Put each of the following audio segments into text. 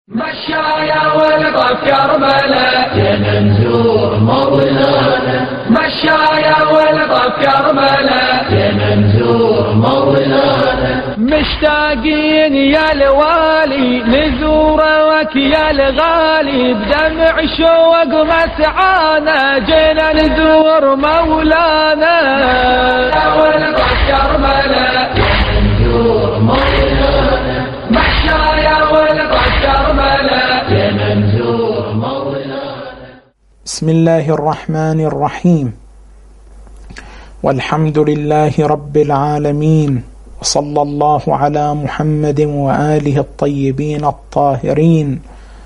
مشايا والغى كربلاء جينا نزور مولانا. مشايا والغى كربلاء جينا نزور مولانا. مشتاقين يا الوالي نزورك يا الغالي بدمع شوق مسعانا جينا نزور مولانا. مشايا والغى كربلاء جينا نزور مولانا. مشايا والغى كربلاء جينا نزور مولانا. بسم الله الرحمن الرحيم، والحمد لله رب العالمين، وصلى الله على محمد وآله الطيبين الطاهرين.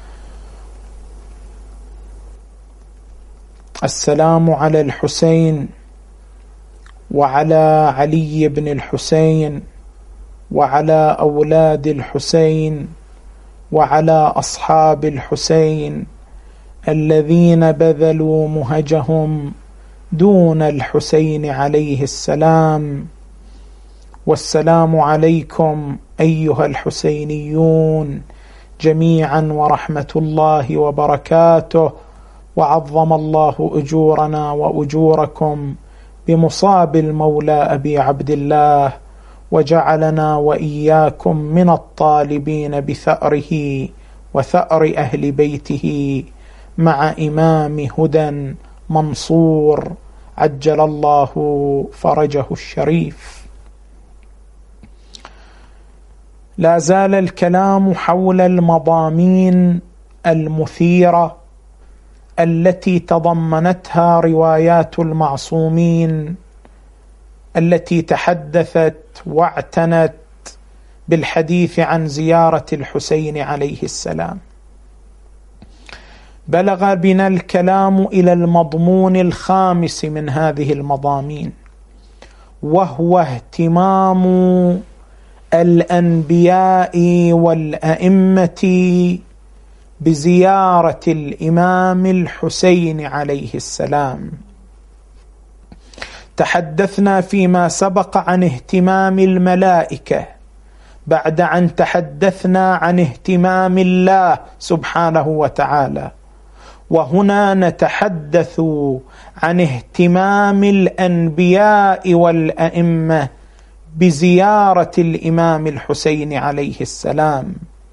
السلام على الحسين وعلى علي بن الحسين وعلى أولاد الحسين وعلى أصحاب الحسين الذين بذلوا مهجهم دون الحسين عليه السلام. والسلام عليكم أيها الحسينيون جميعا ورحمة الله وبركاته، وعظم الله أجورنا وأجوركم بمصاب المولى أبي عبد الله، وجعلنا وإياكم من الطالبين بثأره وثأر أهل بيته مع إمام هدى منصور عجل الله فرجه الشريف. لا زال الكلام حول المضامين المثيرة التي تضمنتها روايات المعصومين التي تحدثت واعتنت بالحديث عن زيارة الحسين عليه السلام. بلغ بنا الكلام إلى المضمون الخامس من هذه المضامين، وهو اهتمام الأنبياء والأئمة بزيارة الإمام الحسين عليه السلام. تحدثنا فيما سبق عن اهتمام الملائكة بعد أن تحدثنا عن اهتمام الله سبحانه وتعالى، وهنا نتحدث عن اهتمام الأنبياء والأئمة بزيارة الإمام الحسين عليه السلام.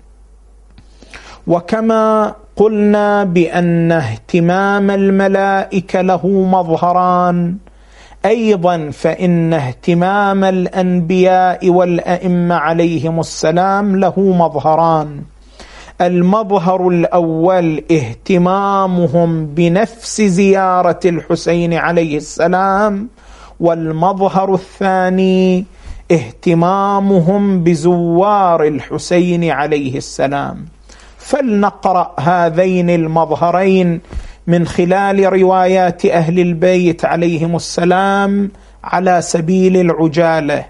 وكما قلنا بأن اهتمام الملائكة له مظهران، أيضا فإن اهتمام الأنبياء والأئمة عليهم السلام له مظهران. المظهر الأول اهتمامهم بنفس زيارة الحسين عليه السلام، والمظهر الثاني اهتمامهم بزوار الحسين عليه السلام. فلنقرأ هذين المظهرين من خلال روايات أهل البيت عليهم السلام على سبيل العجالة.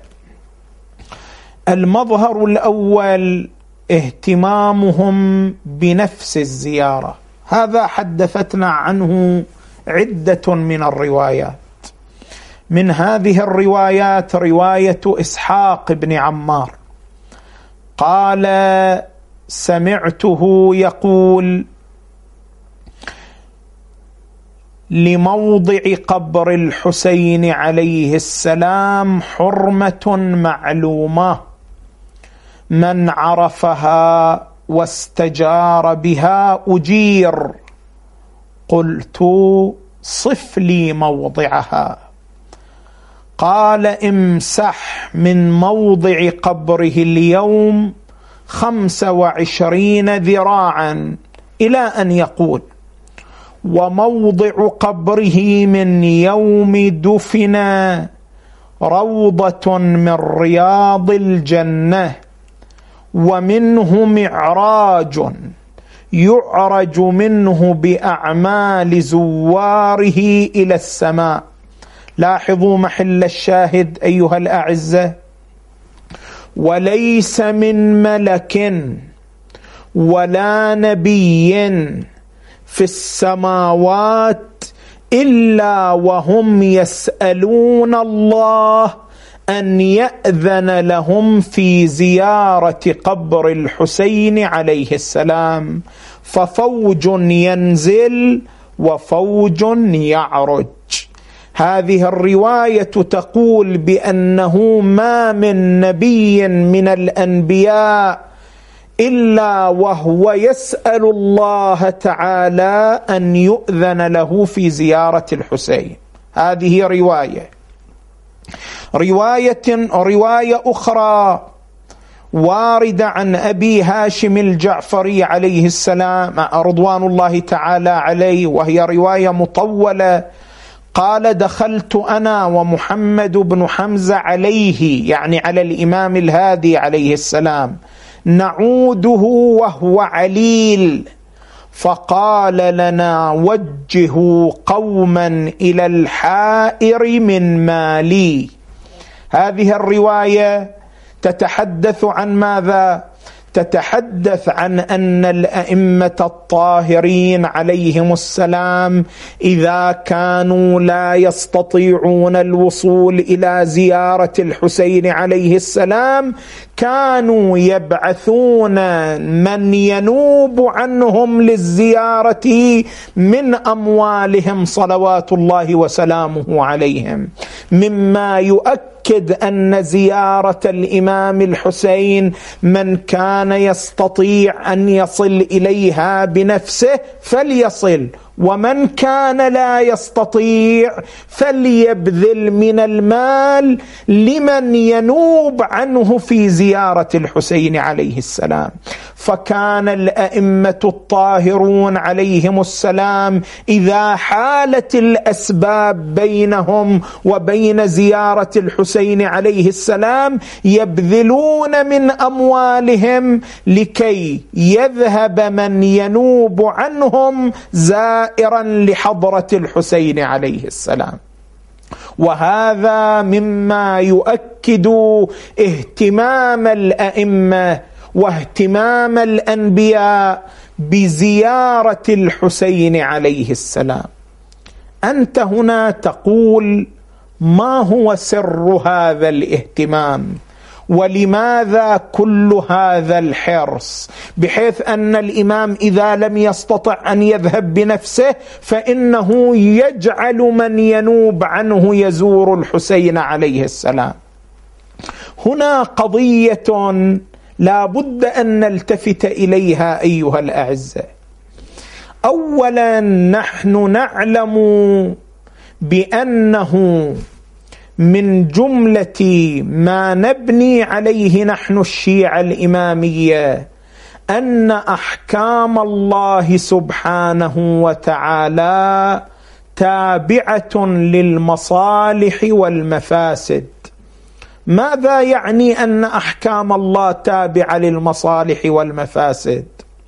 المظهر الأول اهتمامهم بنفس الزيارة، هذا حدثتنا عنه عدة من الروايات. من هذه الروايات رواية إسحاق بن عمار قال: سمعته يقول: لموضع قبر الحسين عليه السلام حرمة معلومة، من عرفها واستجار بها أجير. قلت: صف لي موضعها. قال: امسح من موضع قبره اليوم 25 ذراعا، إلى أن يقول: وموضع قبره من يوم دفن روضة من رياض الجنة، ومنه معراج يعرج منه بأعمال زواره إلى السماء. لاحظوا محل الشاهد أيها الأعزة: وليس من ملك ولا نبي في السماوات إلا وهم يسألون الله أن يأذن لهم في زيارة قبر الحسين عليه السلام، ففوج ينزل وفوج يعرج. هذه الرواية تقول بأنه ما من نبي من الأنبياء إلا وهو يسأل الله تعالى أن يؤذن له في زيارة الحسين. هذه رواية أخرى واردة عن أبي هاشم الجعفري عليه السلام رضوان الله تعالى عليه، وهي رواية مطولة. قال: دخلت أنا ومحمد بن حمزة عليه، يعني على الإمام الهادي عليه السلام، نعوده وهو عليل، فقال لنا: وجهوا قوما إلى الحائر من مالي. هذه الرواية تتحدث عن ماذا؟ تتحدث عن أن الأئمة الطاهرين عليهم السلام إذا كانوا لا يستطيعون الوصول إلى زيارة الحسين عليه السلام كانوا يبعثون من ينوب عنهم للزيارة من أموالهم صلوات الله وسلامه عليهم، مما يؤكد أن زيارة الإمام الحسين من كان يستطيع أن يصل إليها بنفسه فليصل، ومن كان لا يستطيع فليبذل من المال لمن ينوب عنه في زيارة الحسين عليه السلام. فكان الأئمة الطاهرون عليهم السلام إذا حالت الأسباب بينهم وبين زيارة الحسين عليه السلام يبذلون من أموالهم لكي يذهب من ينوب عنهم زائرا لحضرة الحسين عليه السلام. وهذا مما يؤكد اهتمام الأئمة واهتمام الأنبياء بزيارة الحسين عليه السلام. أنت هنا تقول: ما هو سر هذا الاهتمام؟ ولماذا كل هذا الحرص؟ بحيث أن الإمام إذا لم يستطع أن يذهب بنفسه فإنه يجعل من ينوب عنه يزور الحسين عليه السلام. هنا قضية لا بد أن نلتفت إليها أيها الأعزاء. أولا، نحن نعلم بأنه من جملة ما نبني عليه نحن الشيعة الإمامية أن أحكام الله سبحانه وتعالى تابعة للمصالح والمفاسد. ماذا يعني أن أحكام الله تابعة للمصالح والمفاسد؟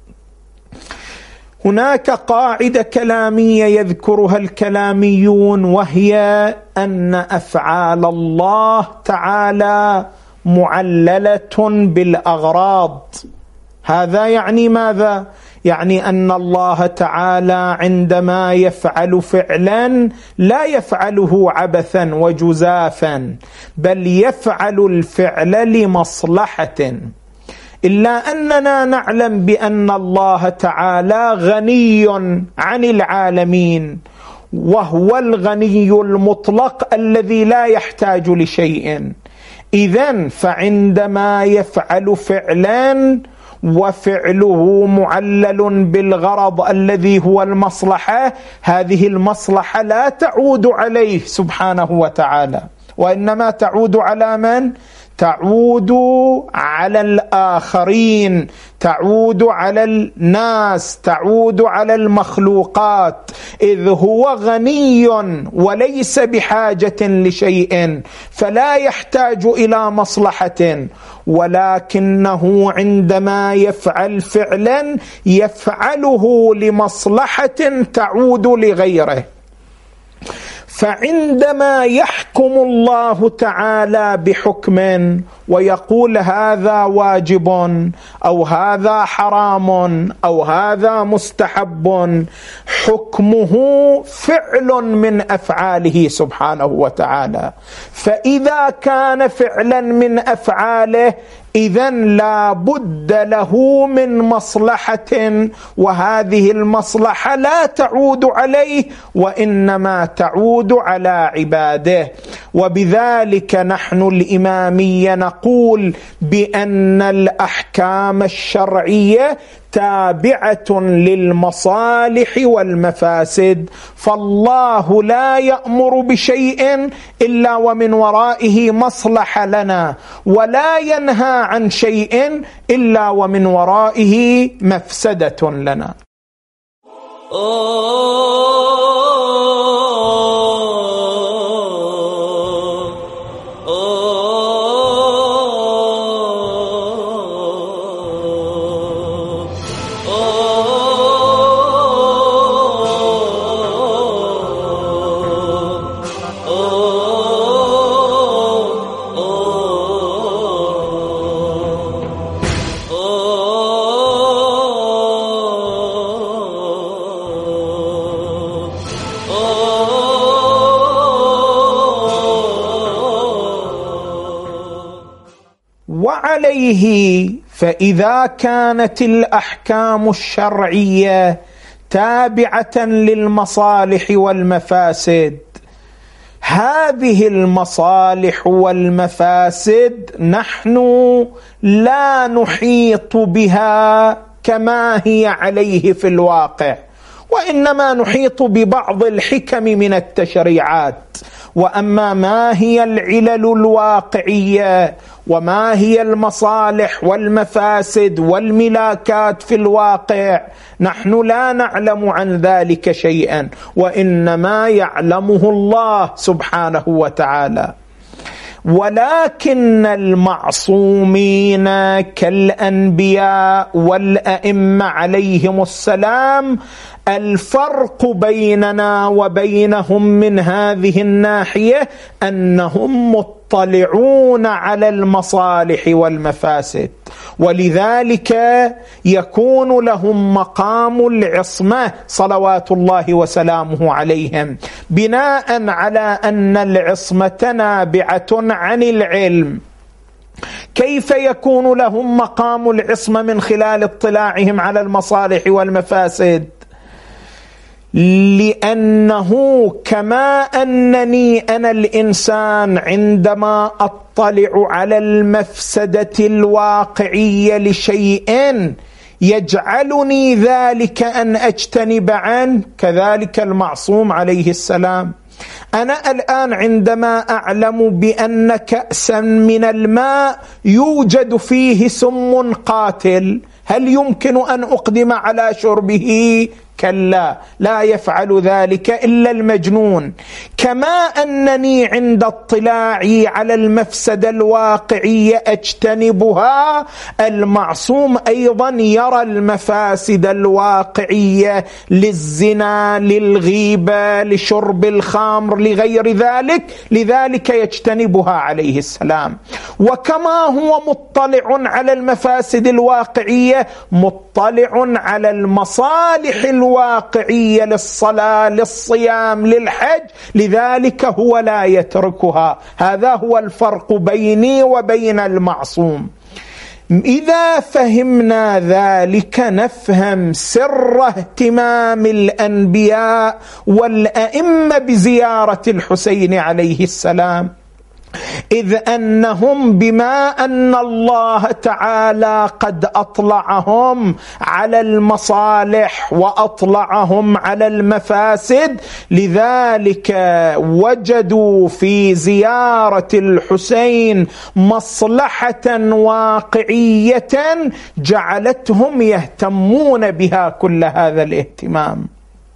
هناك قاعدة كلامية يذكرها الكلاميون، وهي أن أفعال الله تعالى معللة بالأغراض. هذا يعني ماذا؟ يعني أن الله تعالى عندما يفعل فعلا لا يفعله عبثا وجزافا، بل يفعل الفعل لمصلحة. إلا أننا نعلم بأن الله تعالى غني عن العالمين، وهو الغني المطلق الذي لا يحتاج لشيء. إذن فعندما يفعل فعلا وفعله معلل بالغرض الذي هو المصلحة، هذه المصلحة لا تعود عليه سبحانه وتعالى، وإنما تعود على من؟ تعود على الآخرين، تعود على الناس، تعود على المخلوقات، إذ هو غني وليس بحاجة لشيء، فلا يحتاج إلى مصلحة، ولكنه عندما يفعل فعلا يفعله لمصلحة تعود لغيره. فعندما يحكم الله تعالى بحكم ويقول هذا واجب أو هذا حرام أو هذا مستحب، حكمه فعل من أفعاله سبحانه وتعالى، فإذا كان فعلا من أفعاله إذن لا بد له من مصلحة، وهذه المصلحة لا تعود عليه وإنما تعود على عباده. وبذلك نحن الإمامية نقول بأن الأحكام الشرعية تابعة للمصالح والمفاسد، فالله لا يأمر بشيء إلا ومن ورائه مصلحة لنا، ولا ينهى عن شيء إلا ومن ورائه مفسدة لنا. وعليه فإذا كانت الأحكام الشرعية تابعة للمصالح والمفاسد، هذه المصالح والمفاسد نحن لا نحيط بها كما هي عليه في الواقع، وإنما نحيط ببعض الحكم من التشريعات. وأما ما هي العلل الواقعية وما هي المصالح والمفاسد والملاكات في الواقع نحن لا نعلم عن ذلك شيئا، وإنما يعلمه الله سبحانه وتعالى. ولكن المعصومين كالأنبياء والأئمة عليهم السلام الفرق بيننا وبينهم من هذه الناحية أنهم مطلعون على المصالح والمفاسد، ولذلك يكون لهم مقام العصمة صلوات الله وسلامه عليهم، بناء على أن العصمة نابعة عن العلم. كيف يكون لهم مقام العصمة من خلال اطلاعهم على المصالح والمفاسد؟ لأنه كما أنني أنا الإنسان عندما أطلع على المفسدة الواقعية لشيء يجعلني ذلك أن أجتنب عنه، كذلك المعصوم عليه السلام. أنا الآن عندما أعلم بأن كأسا من الماء يوجد فيه سم قاتل، هل يمكن أن أقدم على شربه؟ كلا، لا يفعل ذلك إلا المجنون. كما أنني عند اطلاعي على المفسدة الواقعية أجتنبها، المعصوم أيضا يرى المفاسد الواقعية للزنا، للغيبة، لشرب الخمر، لغير ذلك، لذلك يجتنبها عليه السلام. وكما هو مطلع على المفاسد الواقعية مطلع على المصالح الواقعية للصلاة، للصيام، للحج، لذلك هو لا يتركها. هذا هو الفرق بيني وبين المعصوم. إذا فهمنا ذلك نفهم سر اهتمام الأنبياء والأئمة بزيارة الحسين عليه السلام، إذ أنهم بما أن الله تعالى قد أطلعهم على المصالح وأطلعهم على المفاسد، لذلك وجدوا في زيارة الحسين مصلحة واقعية جعلتهم يهتمون بها كل هذا الاهتمام.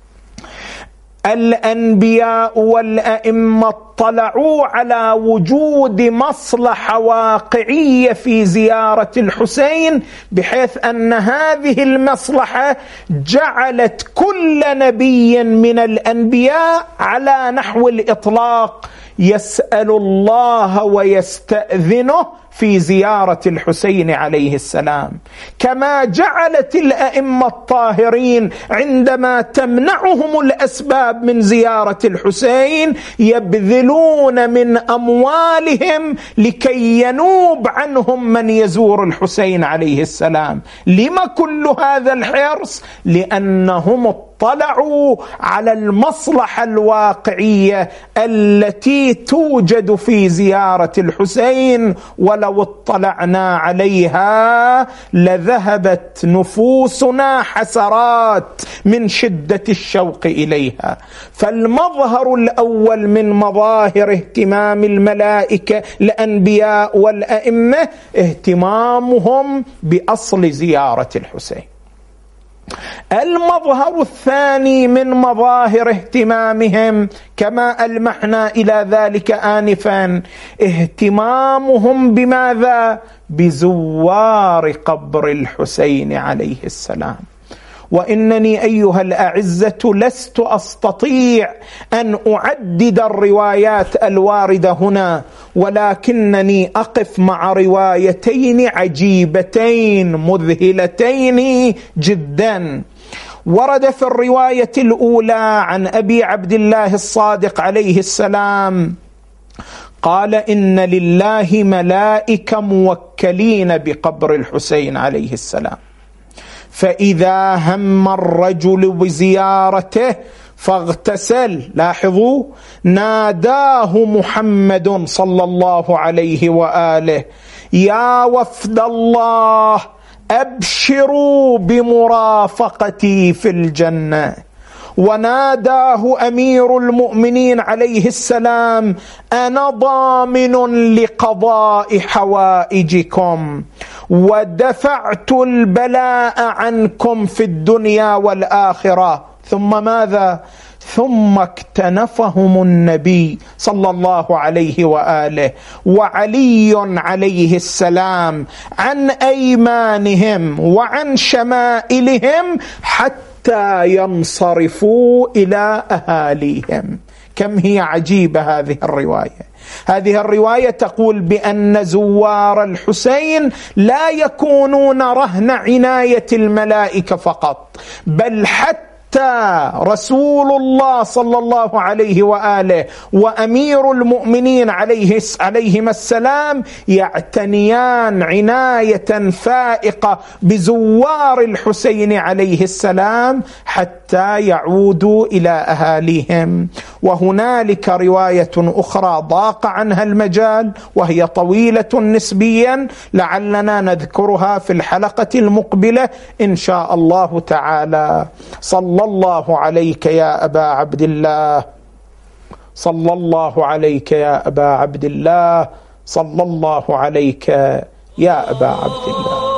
الأنبياء والأئمة اطلعوا على وجود مصلحة واقعية في زيارة الحسين، بحيث أن هذه المصلحة جعلت كل نبي من الأنبياء على نحو الإطلاق يسأل الله ويستأذنه في زيارة الحسين عليه السلام، كما جعلت الأئمة الطاهرين عندما تمنعهم الأسباب من زيارة الحسين يبذلون من أموالهم لكي ينوب عنهم من يزور الحسين عليه السلام. لما كل هذا الحرص؟ لأنهم اطلعوا على المصلحة الواقعية التي توجد في زيارة الحسين، ولو اطلعنا عليها لذهبت نفوسنا حسرات من شدة الشوق إليها. فالمظهر الأول من مظاهر اهتمام الملائكة الأنبياء والأئمة اهتمامهم بأصل زيارة الحسين. المظهر الثاني من مظاهر اهتمامهم كما ألمحنا إلى ذلك آنفا اهتمامهم بماذا؟ بزوار قبر الحسين عليه السلام. وإنني أيها الأعزة لست أستطيع أن أعدد الروايات الواردة هنا، ولكنني أقف مع روايتين عجيبتين مذهلتين جدا. ورد في الرواية الأولى عن أبي عبد الله الصادق عليه السلام قال: إن لله ملائكة موكلين بقبر الحسين عليه السلام، فإذا هم الرجل بزيارته فاغتسل، لاحظوا، ناداه محمد صلى الله عليه وآله: يا وفد الله أبشروا بمرافقتي في الجنة. وناداه أمير المؤمنين عليه السلام: أنا ضامن لقضاء حوائجكم ودفعت البلاء عنكم في الدنيا والآخرة. ثم ماذا؟ ثم اكتنفهم النبي صلى الله عليه وآله وعلي عليه السلام عن أيمانهم وعن شمائلهم حتى ينصرفوا إلى أهاليهم. كم هي عجيبة هذه الرواية. هذه الرواية تقول بأن زوار الحسين لا يكونون رهن عناية الملائكة فقط، بل حتى رسول الله صلى الله عليه وآله وأمير المؤمنين عليهما السلام يعتنيان عناية فائقة بزوار الحسين عليه السلام حتى يعودوا إلى أهاليهم. وهنالك رواية أخرى ضاق عنها المجال وهي طويلة نسبيا، لعلنا نذكرها في الحلقة المقبلة إن شاء الله تعالى. صلى الله عليك يا أبا عبد الله، صلى الله عليك يا أبا عبد الله، صلى الله عليك يا أبا عبد الله.